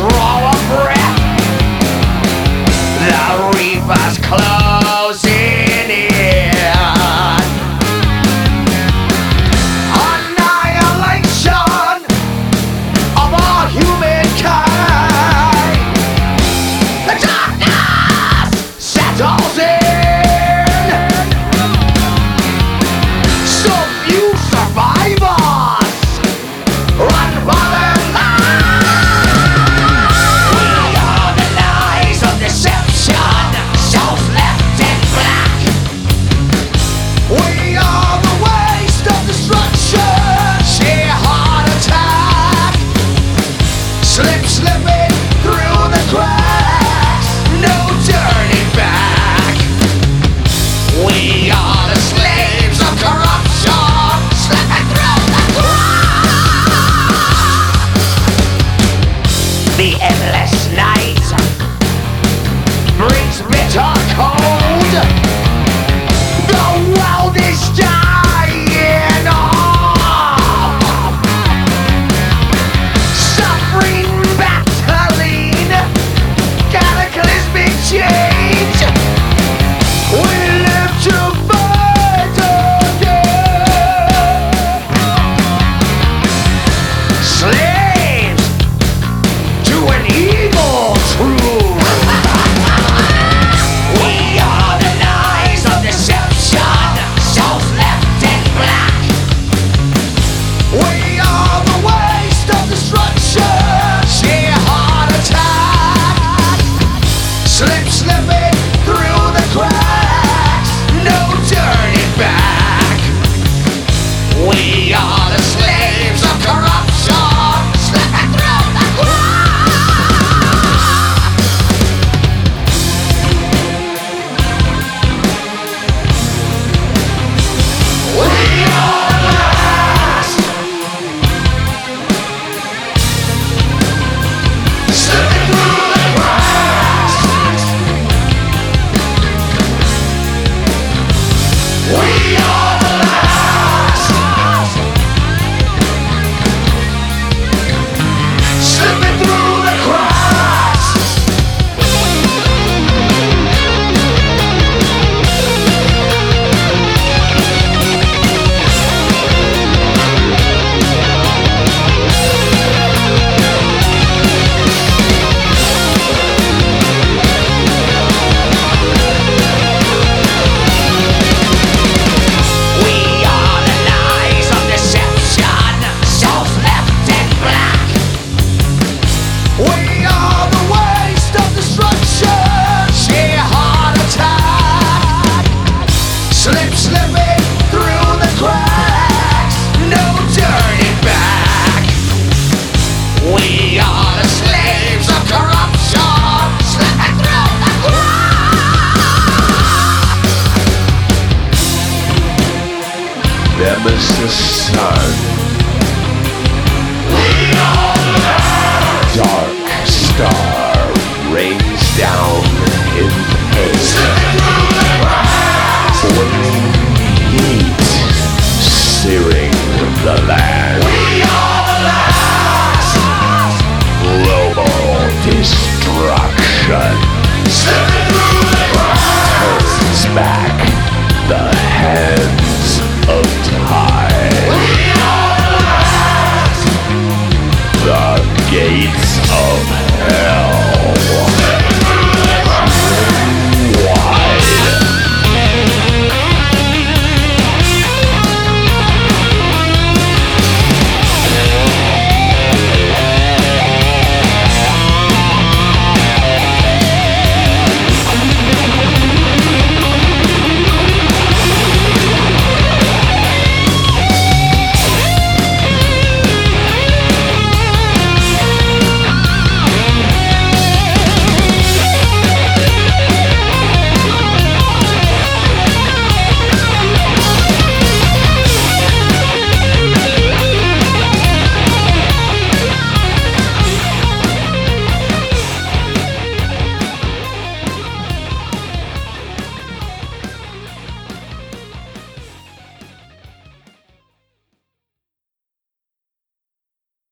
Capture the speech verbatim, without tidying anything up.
draw a breath. The reaper's closing in. Annihilation of all humankind. The darkness settles in. So few survivors run for their lives. We are the lies of deception, souls left in black. We are the waste of destruction, sheer heart attack. Slip slipping through the cracks, no turning back. We are the slaves of corruption, slipping through the cracks. The endless night brings bitter cold. The world is dying off. Suffering battling, cataclysmic change. We live to fight again. Slaves to an evil truth. We are the lies of deception, souls left in black. We are the waste of destruction, sheer heart attack. Slip slipping through the cracks, no turning back. We are the slaves of corruption, slipping through the cracks. We are last, slipping through the cracks. We are the last, slipping through the cracks. We are the lies of deception, souls left in black. We are the waste of destruction, sheer heart attack. Slip slipping through the cracks, no turning back. We are the slaves of corruption, slipping through the cracks. Nemesis Sun, We are the last, dark star rains down in pain. slipping through the cracks. Boiling heat